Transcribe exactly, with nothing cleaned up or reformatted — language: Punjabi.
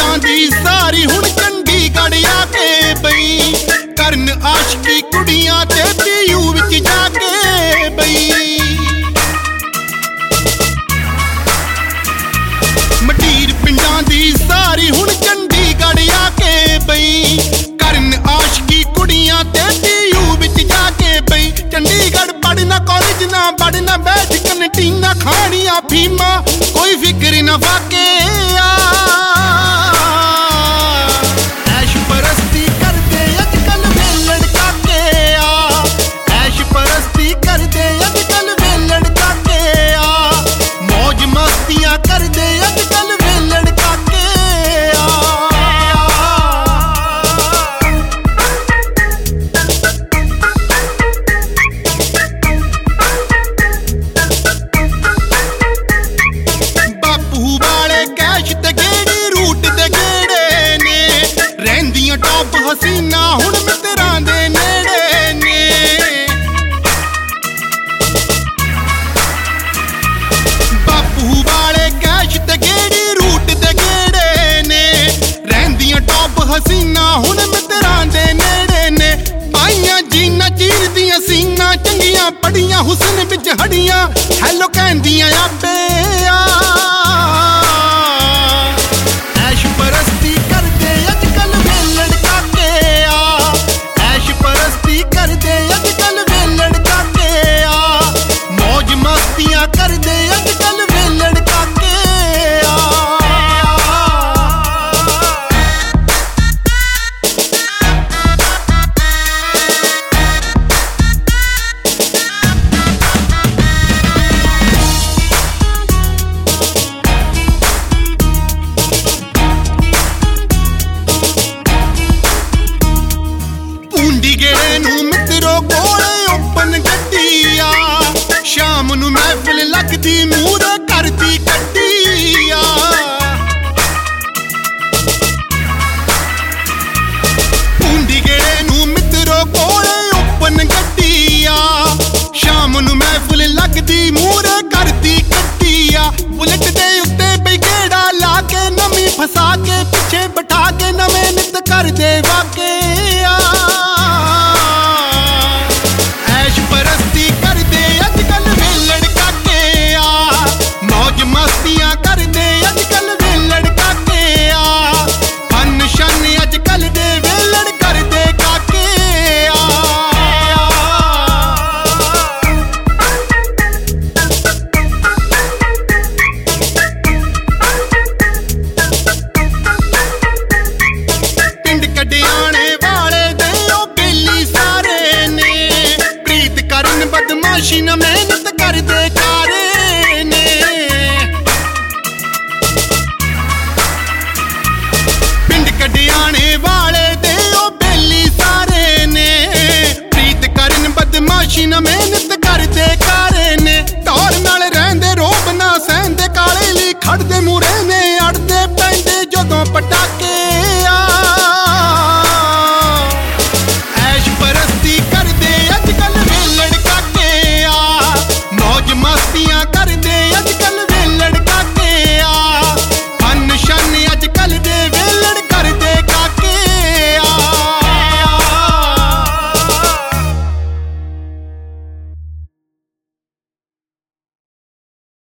ਪਿੰਡਾਂ ਦੀ ਸਾਰੀ ਹੁਣ ਚੰਡੀਗੜ੍ਹ ਆ ਕੇ ਬਈ ਕਰਨ ਆਸ਼ਕੀ ਕੁੜੀਆਂ ਤੇ ਪੀਯੂ ਵਿੱਚ ਜਾ ਕੇ ਬਈ ਮਟੀਰ ਪਿੰਡਾਂ ਦੀ ਸਾਰੀ ਹੁਣ ਚੰਡੀਗੜ੍ਹ ਆ ਕੇ ਬਈ ਕਰਨ ਆਸ਼ਕੀ ਕੁੜੀਆਂ ਤੇ ਪੀਯੂ ਵਿੱਚ ਜਾ ਕੇ ਬਈ ਚੰਡੀਗੜ੍ਹ ਪੜ੍ਹਨਾ ਕਾਲਜ ਨਾ ਪੜ੍ਹਨਾ ਬੈਠ ਕੰਟੀਨਾ ਖਾਣੀਆਂ ਫੀਮਾ ਕੋਈ ਫਿਕਰ ਨਾ ਵਾਕੇ ਐਸ਼ ਪਰਸਤੀ ਕਰਦੇ ਅੱਜ ਕੱਲ ਵੇਲੜ ਕਾਕੇ ਆ ਐਸ਼ ਪਰਸਤੀ ਕਰਦੇ ਅੱਜ ਕੱਲ ਵੇਲੜ ਕਾਕੇ ਆ ਮੌਜ ਮਸਤੀਆਂ ਕਰਦੇ ਅੱਜ ਕੱਲ ਵੇਲੜ ਕਾਕੇ ਆ ਬਾਪੂ ਵਾਲੇ ਕੈਸ਼ ਤੇ ਗੇੜੀ ਰੂਟ ਦੇ ਗੇੜੇ ਨੇ ਰਹਿੰਦੀਆਂ ਟੌਪ ਹਸੀਨਾ ਹੁਣ ਮਿੱਤਰਾਂ ਦੇ ਨੇੜੇ ਨੇ ਬਾਪੂ ਵਾਲੇ ਕੈਸ਼ ਤੇ ਗੇੜੀ ਰੂਟ ਦੇ ਗੇੜੇ ਨੇ ਰਹਿੰਦੀਆਂ ਟੌਪ ਹਸੀਨਾ ਹੁਣ ਮਿੱਤਰਾਂ ਦੇ ਨੇੜੇ ਨੇ ਪਾਈਆਂ ਜੀਨਾ ਚੀਰਦੀਆਂ ਸੀਨਾ ਚੰਗੀਆਂ ਪੜੀਆਂ ਹੁਸਨ ਵਿੱਚ ਹੜੀਆਂ ਹੈਲੋ ਕਹਿੰਦੀਆਂ ਆਪੇ ਆ ਐਸ਼ ਪਰਸਤੀ ਕਰਦੇ ਅੱਜ ਕੱਲ ਵੇਲੜ ਕਾਕੇ ਆ ਐਸ਼ ਪਰਸਤੀ ਕਰਦੇ ਅੱਜ ਕੱਲ ਵੇਲੜ ਕਾਕੇ ਆ ਮੌਜ ਮਸਤੀਆਂ ਕਰਦੇ ਅੱਜ ਕੱਲ ਵੇਲੜ ਕਾਕੇ ਆ ਗੇੜੇ ਨੂੰ ਮਿੱਤਰੋ ਕੋਲੇ ਓਪਨ ਗੱਡੀ ਆ ਸ਼ਾਮ ਨੂੰ ਮਹਿਫਿਲ ਲੱਗਦੀ ਮੂਹਰੇ ਕਰਦੀ ਕੱਢੀ ਆ ਪੁੰਡੀ ਗੇੜੇ ਨੂੰ ਮਿੱਤਰੋ ਕੋਲੇ ਓਪਨ ਗੱਡੀ ਆ ਸ਼ਾਮ ਨੂੰ ਮਹਿਫਿਲ ਲੱਗਦੀ ਮੂਹਰੇ ਕਰਦੀ ਕੱਢੀ ਆ ਬੁਲਟ ਦੇ ਉੱਤੇ ਬਈ ਗੇੜਾ ਲਾ ਕੇ ਨਵੀਂ ਫਸਾ ਕੇ ਪਿੱਛੇ ਬਿਠਾ ਕੇ ਨਵੇਂ ਨਿੱਤ ਕਰਦੇ ਵਾਕੇ ਆ ਮਸਤੀਆਂ ਕਰਦੇ ਅੱਜ ਕੱਲ ਵੇਲੜ ਕਾਕੇ ਆ ਫਨ ਸ਼ਨ ਅੱਜ ਕੱਲ ਦੇ ਵੇਲੜ ਕਰਦੇ ਕਾਕੇ ਆ ਪਿੰਡ ਕਢਿਆਣੇ ਵਾਲੇ ਦੇ ਉਹ ਬੇਲੀ ਸਾਰੇ ਨੇ ਪ੍ਰੀਤ ਕਰਨ ਬਦਮਾਸ਼ੀ ਨਾ ਮਿਹਨਤ ਕਰਦੇ ਕਾਰੇ ਕਢਿਆਣੇ ਵਾਲੇ ਦੇ ਉਹ ਬੇਲੀ ਸਾਰੇ ਨੇ ਪ੍ਰੀਤ ਕਰਨ ਬਦਮਾਸ਼ੀ ਨਾ ਮਿਹਨਤ ਕਰਦੇ ਕਾਰੇ ਨੇ ਟੌਰ ਨਾਲ ਰਹਿੰਦੇ ਰੋਬ ਨਾ ਸਹਿੰਦੇ ਕਾਲੇ ਲਈ ਖੜਦੇ ਮੂਰੇ ਨੇ ਅੜਦੇ ਪੈਂਦੇ ਜਦੋਂ ਪਟਾਕੇ